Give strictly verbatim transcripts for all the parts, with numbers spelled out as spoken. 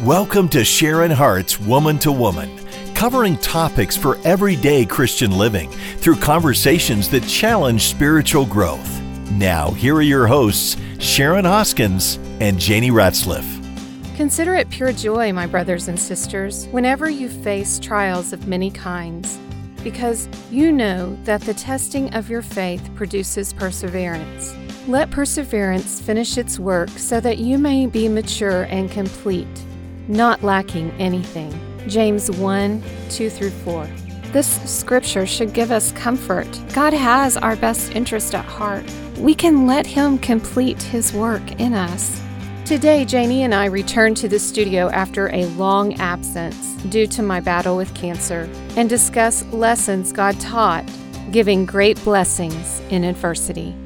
Welcome to Sharon Hart's Woman to Woman, covering topics for everyday Christian living through conversations that challenge spiritual growth. Now, here are your hosts, Sharon Hoskins and Janie Ratzliff. Consider it pure joy, my brothers and sisters, whenever you face trials of many kinds, because you know that the testing of your faith produces perseverance. Let perseverance finish its work so that you may be mature and complete, not lacking anything. James one, two through four. This scripture should give us comfort. God has our best interest at heart. We can let Him complete His work in us. Today, Janie and I return to the studio after a long absence due to my battle with cancer and discuss lessons God taught, giving great blessings in adversity.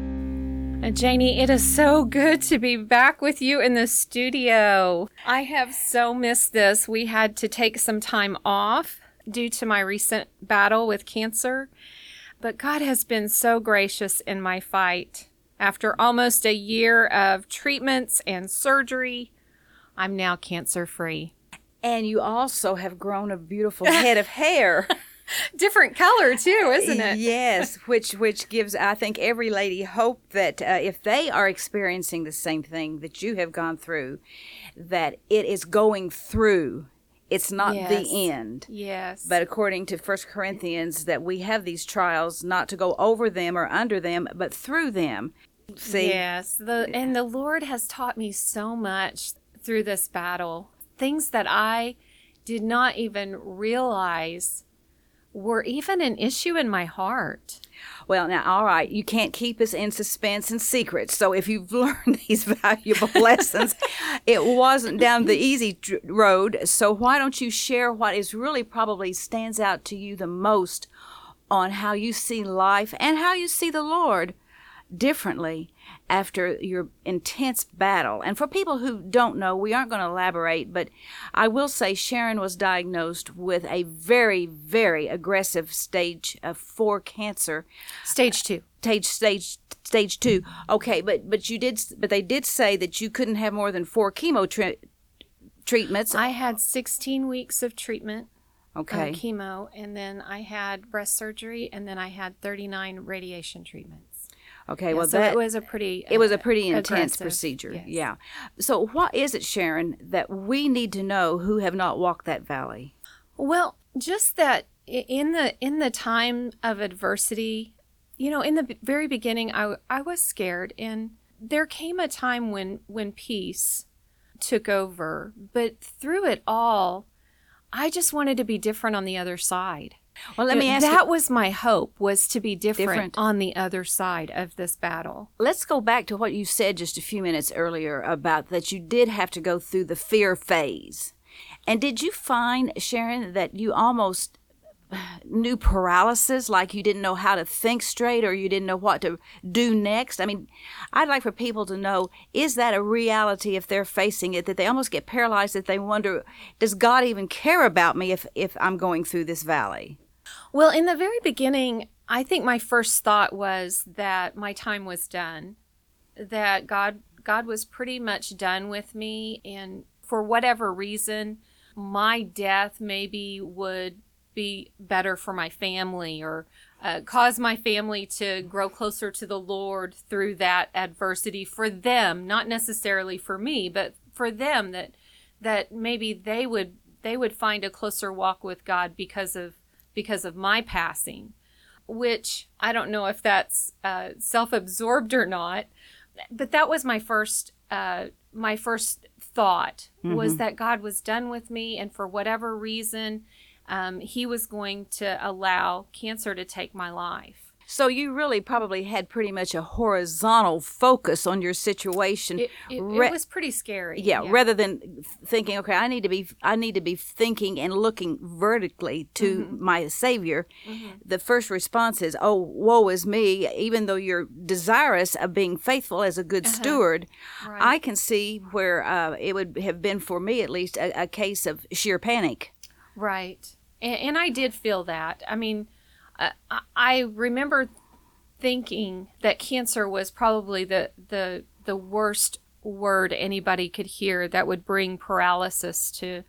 Uh, Janie, it is so good to be back with you in the studio. I have so missed this. We had to take some time off due to my recent battle with cancer, but God has been so gracious in my fight. After almost a year of treatments and surgery, I'm now cancer-free. And you also have grown a beautiful head of hair. Different color too, isn't it? Yes, which which gives, I think, every lady hope that uh, if they are experiencing the same thing that you have gone through, that it is going through. It's not Yes. the end. Yes. But according to First Corinthians, that we have these trials not to go over them or under them, but through them. See? Yes. The, and the Lord has taught me so much through this battle. Things that I did not even realize were even an issue in my heart. Well, now, all right, you can't keep us in suspense and secrets. So if you've learned these valuable lessons, it wasn't down the easy tr- road. So why don't you share what is really probably stands out to you the most on how you see life and how you see the Lord differently after your intense battle. And for people who don't know, we aren't going to elaborate, but I will say Sharon was diagnosed with a very, very aggressive stage of four cancer. Stage two. Stage stage stage two. Okay, but but you did but they did say that you couldn't have more than four chemo tre- treatments. I had sixteen weeks of treatment. Okay. Uh, chemo, and then I had breast surgery, and then I had thirty-nine radiation treatments. Okay, Yeah, well, so that it was a pretty uh, it was a pretty intense aggressive. procedure. Yes. Yeah. So what is it, Sharon, that we need to know who have not walked that valley? Well, just that i- in the in the time of adversity, you know, in the b- very beginning, I I was scared, and there came a time when when peace took over. But through it all, I just wanted to be different on the other side. Well, let me ask that you, was my hope, was to be different, Different. on the other side of this battle. let's go back to what you said just a few minutes earlier about that you did have to go through the fear phase. And did you find, Sharon, that you almost knew paralysis, like you didn't know how to think straight or you didn't know what to do next? I mean, I'd like for people to know, is that a reality if they're facing it, that they almost get paralyzed, that they wonder, does God even care about me if, if I'm going through this valley? Well, in the very beginning, I think my first thought was that my time was done, that God God was pretty much done with me, and for whatever reason, my death maybe would be better for my family, or uh, cause my family to grow closer to the Lord through that adversity for them, not necessarily for me, but for them, that that maybe they would they would find a closer walk with God because of because of my passing, which I don't know if that's uh, self-absorbed or not, but that was my first uh, my first thought, mm-hmm. was that God was done with me, and for whatever reason, um, He was going to allow cancer to take my life. So you really probably had pretty much a horizontal focus on your situation. It, it, Re- it was pretty scary. Yeah, yeah, rather than thinking, okay, I need to be, I need to be thinking and looking vertically to mm-hmm. my Savior. Mm-hmm. The first response is, "Oh, woe is me!" Even though you're desirous of being faithful as a good uh-huh. steward, right. I can see where uh, it would have been for me, at least, a, a case of sheer panic. Right, and, and I did feel that. I mean. Uh, I remember thinking that cancer was probably the, the the worst word anybody could hear that would bring paralysis to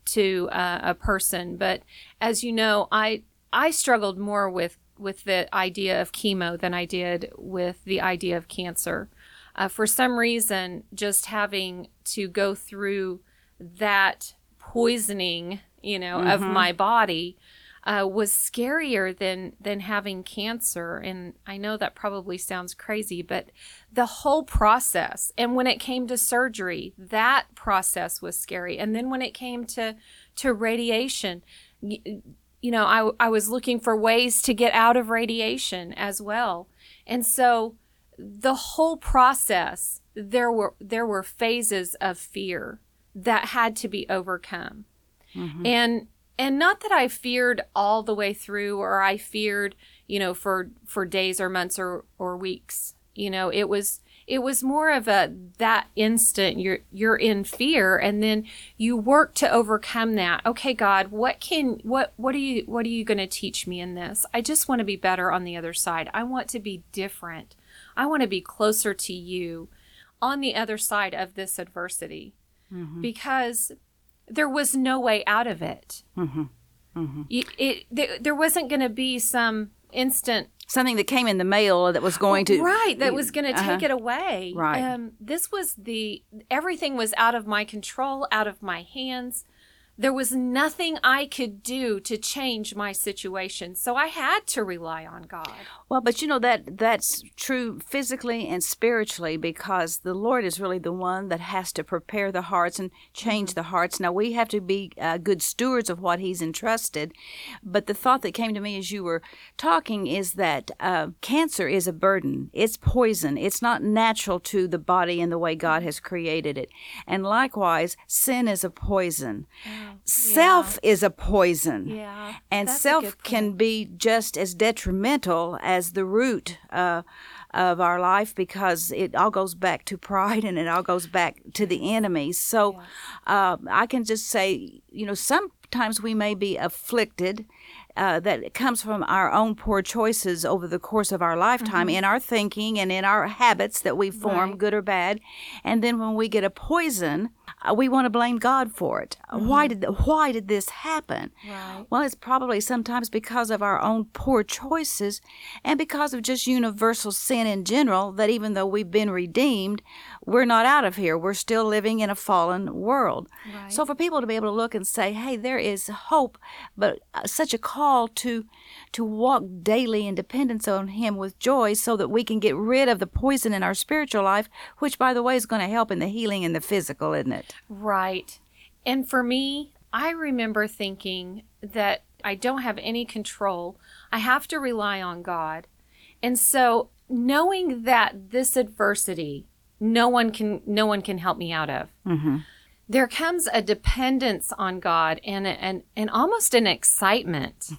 to uh, a person. But as you know, I I struggled more with with the idea of chemo than I did with the idea of cancer. Uh, for some reason, just having to go through that poisoning, you know, mm-hmm. of my body uh, was scarier than than having cancer. And I know that probably sounds crazy, but the whole process, and when it came to surgery, that process was scary. And then when it came to to radiation, you, you know, I I was looking for ways to get out of radiation as well. And so the whole process, there were there were phases of fear that had to be overcome. Mm-hmm. And and not that I feared all the way through, or I feared, you know, for for days or months or, or weeks. You know, it was it was more of a that instant you're you're in fear, and then you work to overcome that. Okay, God, what can what what are you what are you going to teach me in this? I just want to be better on the other side. I want to be different. I want to be closer to you on the other side of this adversity, mm-hmm. because there was no way out of it. Mm-hmm. Mm-hmm. It, it there, there wasn't going to be some instant something that came in the mail that was going to right that was going to uh-huh. take it away. Right. Um, this was the everything was out of my control, out of my hands. There was nothing I could do to change my situation, so I had to rely on God. Well, but you know, that that's true physically and spiritually, because the Lord is really the one that has to prepare the hearts and change mm-hmm. the hearts. Now, we have to be uh, good stewards of what He's entrusted, but the thought that came to me as you were talking is that uh, cancer is a burden. It's poison. It's not natural to the body in the way God has created it. And likewise, sin is a poison. Oh. Self yeah. is a poison, yeah, and self can be just as detrimental as the root uh, of our life, because it all goes back to pride and it all goes back to the enemy. So yeah. uh, I can just say, you know, sometimes we may be afflicted Uh, that comes from our own poor choices over the course of our lifetime, mm-hmm. in our thinking and in our habits that we form, right. good or bad. And then when we get a poison, uh, we want to blame God for it. Mm-hmm. Why did why did this happen? Right. Well, it's probably sometimes because of our own poor choices and because of just universal sin in general, that even though we've been redeemed, we're not out of here. We're still living in a fallen world. Right. So for people to be able to look and say, hey, there is hope, but uh, such a call to to walk daily in dependence on Him with joy, so that we can get rid of the poison in our spiritual life, which, by the way, is going to help in the healing and the physical, isn't it? Right. And for me, I remember thinking that I don't have any control. I have to rely on God. And so knowing that this adversity, no one can no one can help me out of. Mm-hmm. There comes a dependence on God and and and almost an excitement,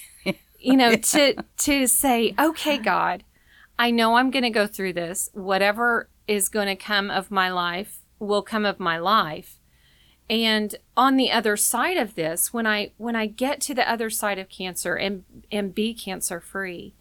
you know, to to say, okay, God, I know I'm going to go through this. Whatever is going to come of my life will come of my life. And on the other side of this, when I when I get to the other side of cancer and and be cancer free,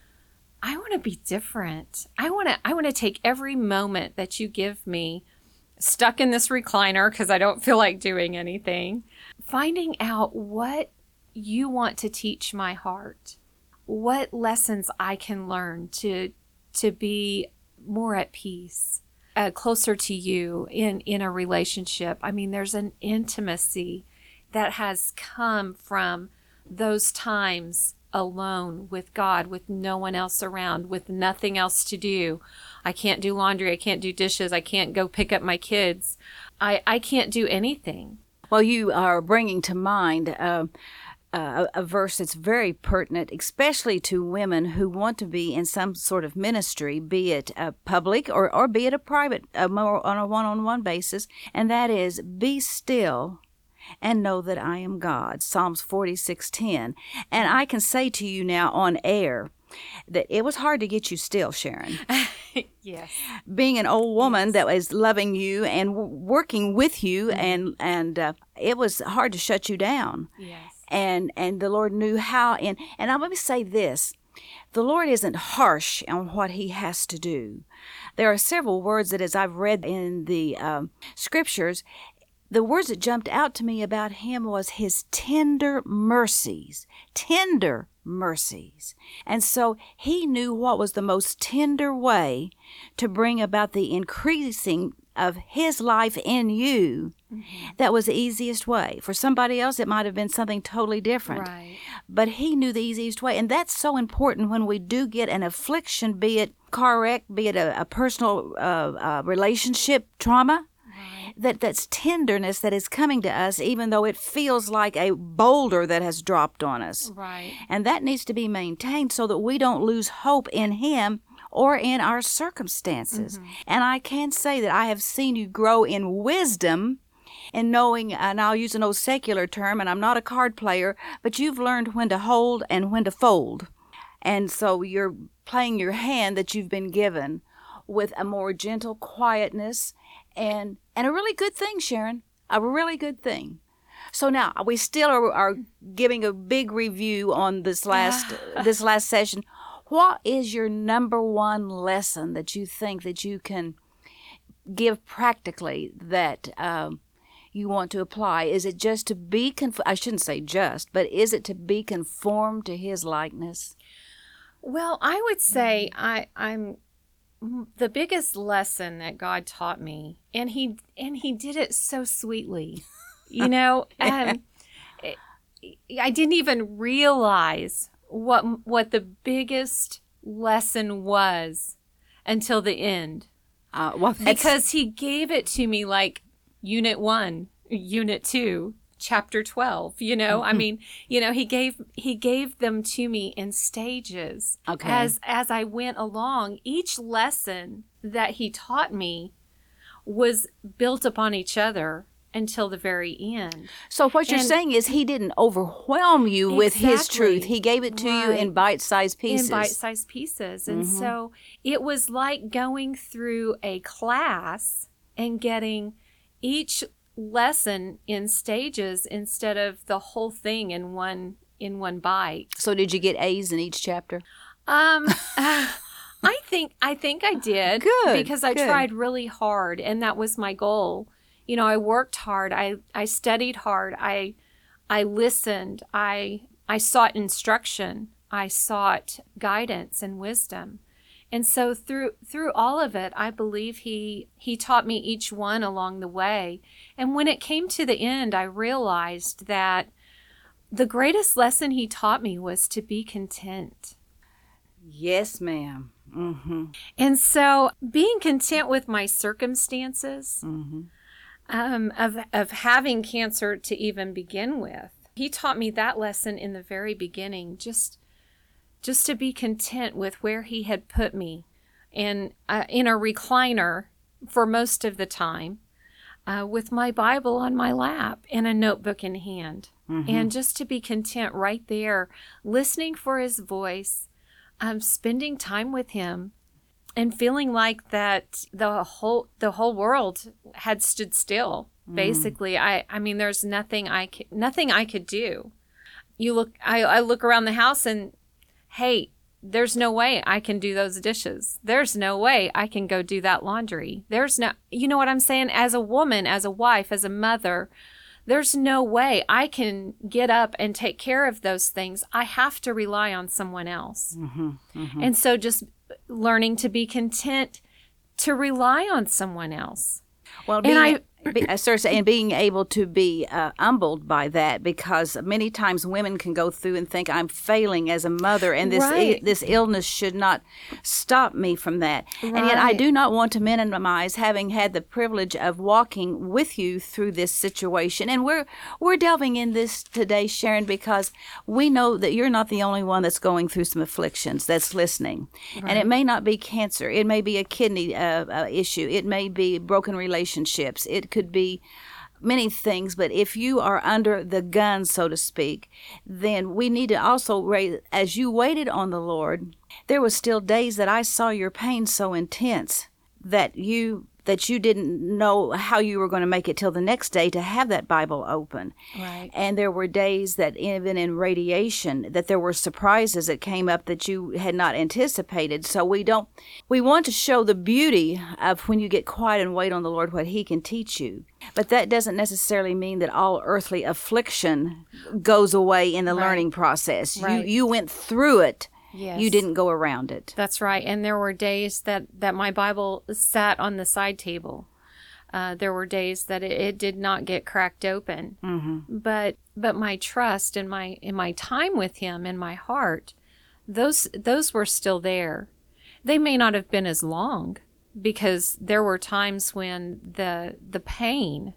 I want to be different. I want to I want to take every moment that you give me stuck in this recliner because I don't feel like doing anything, finding out what you want to teach my heart, what lessons I can learn to to be more at peace, uh, closer to you in, in a relationship. I mean, there's an intimacy that has come from those times alone with God, with no one else around, with nothing else to do. I can't do laundry. I can't do dishes. I can't go pick up my kids. I, I can't do anything. Well, you are bringing to mind uh, uh, a verse that's very pertinent, especially to women who want to be in some sort of ministry, be it a public or, or be it a private, uh, more on a one-on-one basis, and that is, be still and know that I am God, Psalms forty-six ten. And I can say to you now on air that it was hard to get you still, Sharon. Yes. Being an old woman yes. that was loving you and w- working with you, mm-hmm. and and uh, it was hard to shut you down. Yes. And and the Lord knew how. And, and let me say this. the Lord isn't harsh on what he has to do. There are several words that, as I've read in the um, scriptures, the words that jumped out to me about him was his tender mercies, tender mercies. And so he knew what was the most tender way to bring about the increasing of his life in you. Mm-hmm. That was the easiest way. For somebody else, it might have been something totally different. Right. But he knew the easiest way. And that's so important when we do get an affliction, be it car wreck, be it a, a personal uh, uh, relationship trauma. That that's tenderness that is coming to us, even though it feels like a boulder that has dropped on us. Right. And that needs to be maintained so that we don't lose hope in him or in our circumstances. Mm-hmm. And I can say that I have seen you grow in wisdom in knowing, and I'll use an old secular term, and I'm not a card player, but you've learned when to hold and when to fold. And so you're playing your hand that you've been given with a more gentle quietness. And and a really good thing, Sharon, a really good thing. So now we still are, are giving a big review on this last this last session. What is your number one lesson that you think that you can give practically that um, you want to apply? Is it just to be conf- I shouldn't say just, but is it to be conformed to his likeness? Well, I would say I I'm. the biggest lesson that God taught me, and he and he did it so sweetly, you know, um, I didn't even realize what what the biggest lesson was until the end, uh, well, because he gave it to me like unit one, unit two, chapter twelve, you know. Mm-hmm. I mean, you know, he gave he gave them to me in stages. Okay. As as I went along, each lesson that he taught me was built upon each other until the very end. So what you're and, saying is he didn't overwhelm you exactly, with his truth. He gave it to right. you in bite-sized pieces. In bite-sized pieces. And mm-hmm. so it was like going through a class and getting each lesson in stages instead of the whole thing in one in one bite. So did you get A's in each chapter? Um, uh, I think I think I did. Good. Because I good. tried really hard, and that was my goal. You know, I worked hard. I, I studied hard. I I listened. I I sought instruction. I sought guidance and wisdom. And so through through all of it, I believe he he taught me each one along the way. And when it came to the end, I realized that the greatest lesson he taught me was to be content. Yes, ma'am. Mm-hmm. And so being content with my circumstances, mm-hmm. um, of of having cancer to even begin with, he taught me that lesson in the very beginning, just just to be content with where he had put me, and uh, in a recliner for most of the time, uh, with my Bible on my lap and a notebook in hand, mm-hmm. and just to be content right there, listening for his voice, um, spending time with him, and feeling like that the whole the whole world had stood still. Mm. Basically, I I mean, there's nothing I could, nothing I could do. You look, I, I look around the house and, hey, there's no way I can do those dishes. There's no way I can go do that laundry. There's no, you know what I'm saying? As a woman, as a wife, as a mother, there's no way I can get up and take care of those things. I have to rely on someone else. Mm-hmm, mm-hmm. And so just learning to be content to rely on someone else. Well, being, and I, be, and being able to be uh, humbled by that, because many times women can go through and think, I'm failing as a mother, and this right. I- this illness should not stop me from that. Right. And yet I do not want to minimize having had the privilege of walking with you through this situation. And we're we're delving in this today, Sharon, because we know that you're not the only one that's going through some afflictions that's listening. Right. And it may not be cancer. It may be a kidney uh, uh, issue. It may be broken relationships. It could be many things, but if you are under the gun, so to speak, then we need to also raise, as you waited on the Lord, there was still days that I saw your pain so intense that you that you didn't know how you were going to make it till the next day to have that Bible open. Right. And there were days that even in radiation, that there were surprises that came up that you had not anticipated. So we don't, we want to show the beauty of when you get quiet and wait on the Lord, what He can teach you. But that doesn't necessarily mean that all earthly affliction goes away in the Right. learning process. Right. You you went through it. Yes. You didn't go around it. That's right. And there were days that, that my Bible sat on the side table. Uh, there were days that it, it did not get cracked open. Mm-hmm. But but my trust and my in my time with Him in my heart, those those were still there. They may not have been as long, because there were times when the the pain,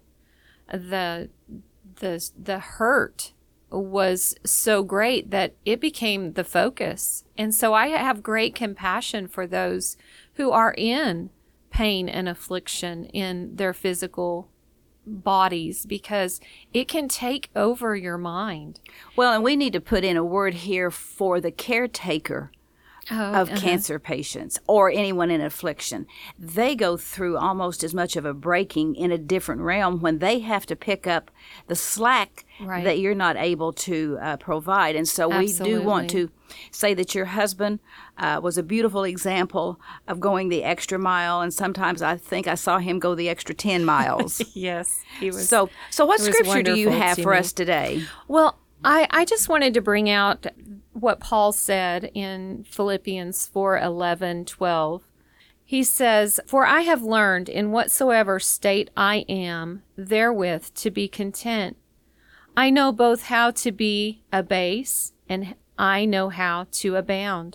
the the the hurt was so great that it became the focus. And so I have great compassion for those who are in pain and affliction in their physical bodies, because it can take over your mind. Well, and we need to put in a word here for the caretaker Oh, of uh-huh. cancer patients or anyone in affliction. They go through almost as much of a breaking in a different realm when they have to pick up the slack Right. that you're not able to uh, provide. And so we do want Absolutely. to say that your husband uh, was a beautiful example of going the extra mile, and sometimes I think I saw him go the extra ten miles. Yes, he was. so, so what it was scripture do you wonderful have to for me. us today? Well, I, I just wanted to bring out what Paul said in Philippians four eleven, twelve. He says, "For I have learned in whatsoever state I am, therewith to be content. I know both how to be abased, and I know how to abound.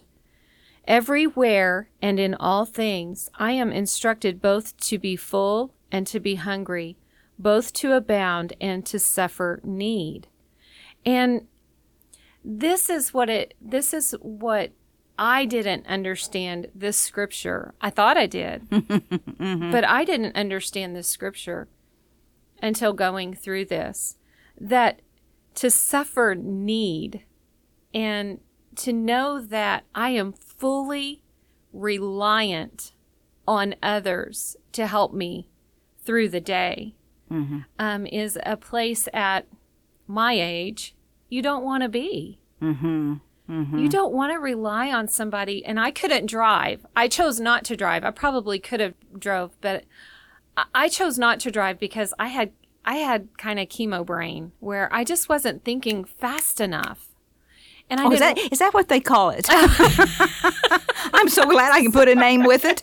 Everywhere and in all things I am instructed both to be full and to be hungry, both to abound and to suffer need." And this is what it this is what I didn't understand this scripture. I thought I did. mm-hmm. But I didn't understand this scripture until going through this. That to suffer need and to know that I am fully reliant on others to help me through the day Mm-hmm. um, is a place at my age you don't want to be. Mm-hmm. Mm-hmm. You don't want to rely on somebody. And I couldn't drive. I chose not to drive. I probably could have drove, but I, I chose not to drive because I had I had kind of chemo brain where I just wasn't thinking fast enough. And I Oh, is didn't, that is that what they call it? I'm so glad I can put a name with it.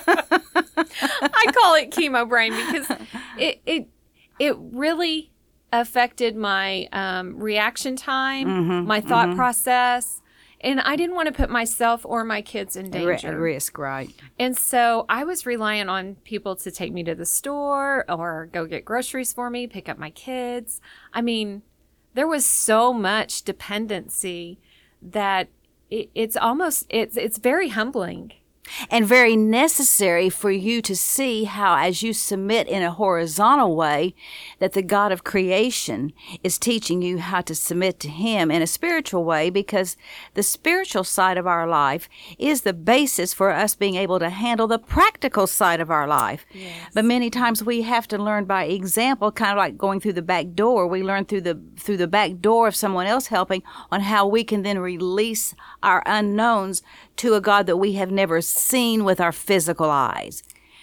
I call it chemo brain because it it it really affected my um, reaction time, Mm-hmm, my thought mm-hmm. process, and I didn't want to put myself or my kids in danger. R- risk, right? And so I was relying on people to take me to the store or go get groceries for me, pick up my kids. I mean, there was so much dependency that it, it's almost it's it's very humbling. And very necessary for you to see how, as you submit in a horizontal way, that the God of creation is teaching you how to submit to Him in a spiritual way, because the spiritual side of our life is the basis for us being able to handle the practical side of our life. Yes. But many times we have to learn by example, kind of like going through the back door. We learn through the through the back door of someone else helping on how we can then release our unknowns to a God that we have never seen with our physical eyes.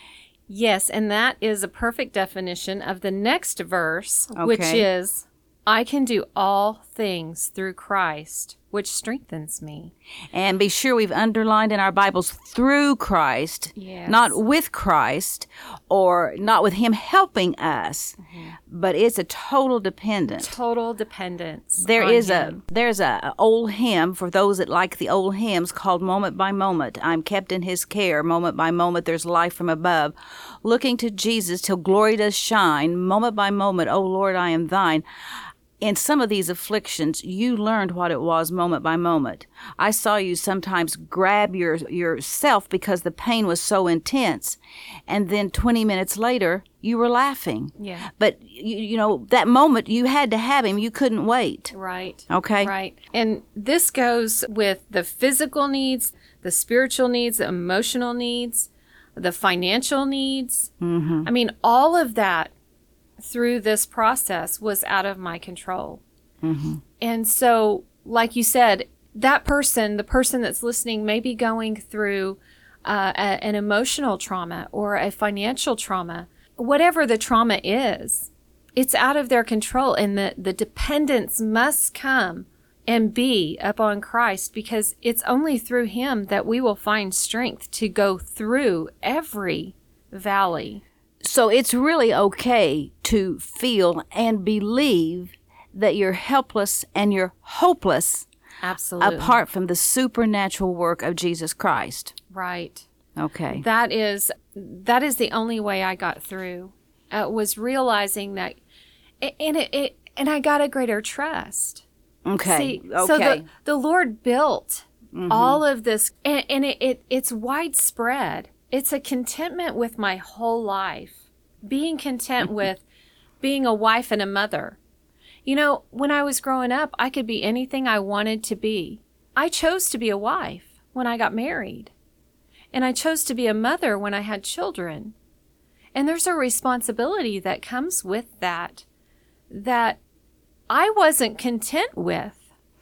Yes, and that is a perfect definition of the next verse, which Okay. is, I can do all things through Christ, which strengthens me. And be sure we've underlined in our Bibles through Christ, Yes. not with Christ, or not with Him helping us, but it's a total dependence. Total dependence. There on is him. a there's a, a old hymn for those that like the old hymns called Moment by Moment. I'm kept in His care. Moment by moment, there's life from above. Looking to Jesus till glory does shine. Moment by moment, oh Lord, I am Thine. In some of these afflictions, you learned what it was moment by moment. I saw you sometimes grab your yourself because the pain was so intense, and then twenty minutes later, you were laughing. Yeah. But, you, you know, that moment, you had to have Him. You couldn't wait. Right. Okay? Right. And this goes with the physical needs, the spiritual needs, the emotional needs. the financial needs. Mm-hmm. I mean, all of that through this process was out of my control. Mm-hmm. And so, like you said, that person, the person that's listening, may be going through uh, a, an emotional trauma or a financial trauma. Whatever the trauma is, it's out of their control, and the, the dependence must come and be upon Christ, because it's only through him that we will find strength to go through every valley. So it's really okay to feel and believe that you're helpless and you're hopeless. Absolutely. Apart from the supernatural work of Jesus Christ. Right. Okay. That is that is the only way I got through. Uh, was realizing that, and it, it and I got a greater trust. Okay. See, okay. So the, the Lord built mm-hmm. all of this, and, and it, it it's widespread. It's a contentment with my whole life, being content with being a wife and a mother. You know, when I was growing up, I could be anything I wanted to be. I chose to be a wife when I got married. And I chose to be a mother when I had children. And there's a responsibility that comes with that, that I wasn't content with.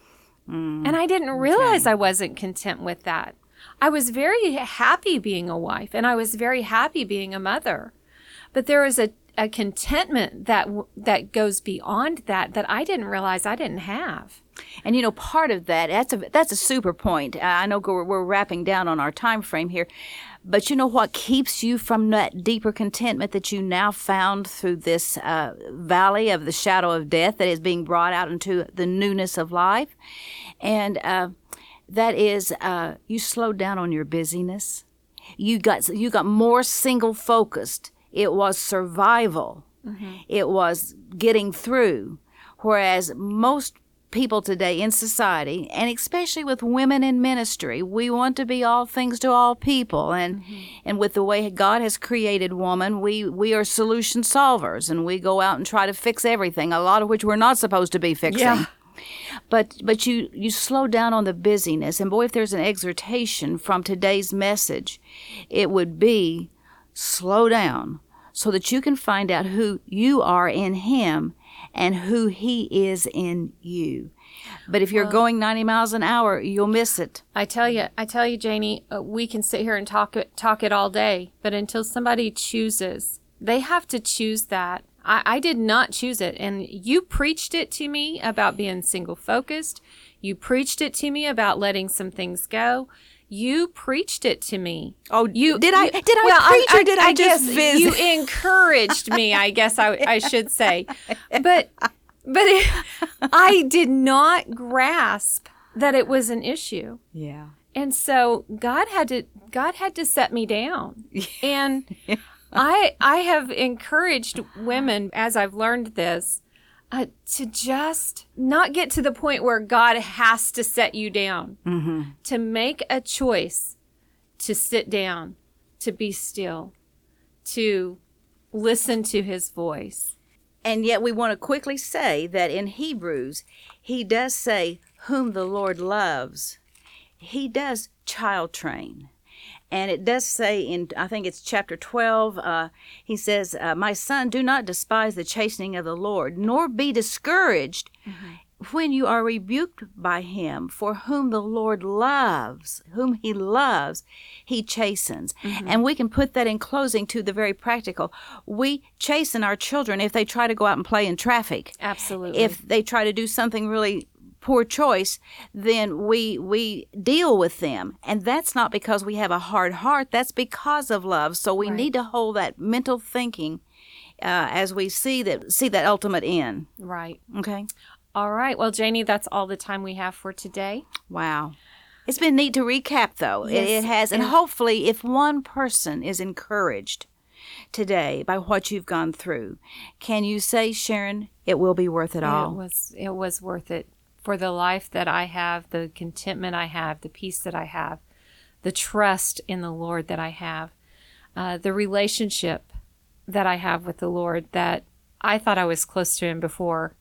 Mm, and I didn't realize okay. I wasn't content with that. I was very happy being a wife, and I was very happy being a mother. But there is a, a contentment that that goes beyond that that I didn't realize I didn't have. And, you know, part of that, that's a, that's a super point. Uh, I know we're, we're wrapping down on our time frame here. But you know what keeps you from that deeper contentment that you now found through this uh, valley of the shadow of death that is being brought out into the newness of life? And uh, that is uh, you slowed down on your busyness. You got, you got more single-focused. It was survival. Mm-hmm. It was getting through. Whereas most people today in society, and especially with women in ministry, we want to be all things to all people. And mm-hmm. and with the way God has created woman, we, we are solution solvers, and we go out and try to fix everything, a lot of which we're not supposed to be fixing. Yeah. But but you, you slow down on the busyness. And boy, if there's an exhortation from today's message, it would be slow down so that you can find out who you are in him and who he is in you. But if you're well, going ninety miles an hour, you'll miss it. I tell you, I tell you, Janie, uh, we can sit here and talk it, talk it all day, but until somebody chooses, they have to choose that. I, I did not choose it, and you preached it to me about being single-focused. You preached it to me about letting some things go. You preaced it to me. Oh, you did I? You, did I well, preach I, or did I, I, I just guess visit? You encouraged me, I guess I, I should say, but but it, I did not grasp that it was an issue. Yeah. And so God had to God had to set me down, and I I have encouraged women as I've learned this. Uh, to just not get to the point where God has to set you down, mm-hmm. to make a choice to sit down, to be still, to listen to his voice. And yet we want to quickly say that in Hebrews, he does say, whom the Lord loves, he does child train. And it does say in, I think it's chapter twelve, uh, he says, uh, my son, do not despise the chastening of the Lord, nor be discouraged mm-hmm. when you are rebuked by him. For whom the Lord loves, whom he loves, he chastens. Mm-hmm. And we can put that in closing to the very practical. We chasten our children if they try to go out and play in traffic. Absolutely. If they try to do something really poor choice, then we we deal with them. And that's not because we have a hard heart. That's because of love. So we right. need to hold that mental thinking uh, as we see that see that ultimate end. Right. Okay. All right. Well, Janie, that's all the time we have for today. Wow. It's been neat to recap, though. Yes. It, it has. And, and hopefully, if one person is encouraged today by what you've gone through, can you say, Sharon, it will be worth it all? It was, it was worth it. For the life that I have, the contentment I have, the peace that I have, the trust in the Lord that I have, uh, the relationship that I have with the Lord that I thought I was close to him before,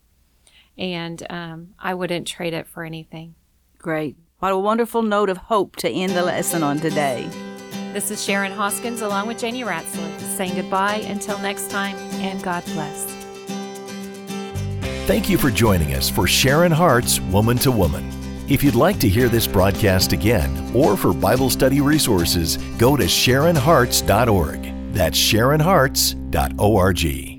and um, I wouldn't trade it for anything. Great. What a wonderful note of hope to end the lesson on today. This is Sharon Hoskins along with Janie Ratzlaff saying goodbye until next time, and God bless. Thank you for joining us for Sharon Hart's Woman to Woman. If you'd like to hear this broadcast again or for Bible study resources, go to sharon harts dot org. That's sharon harts dot org.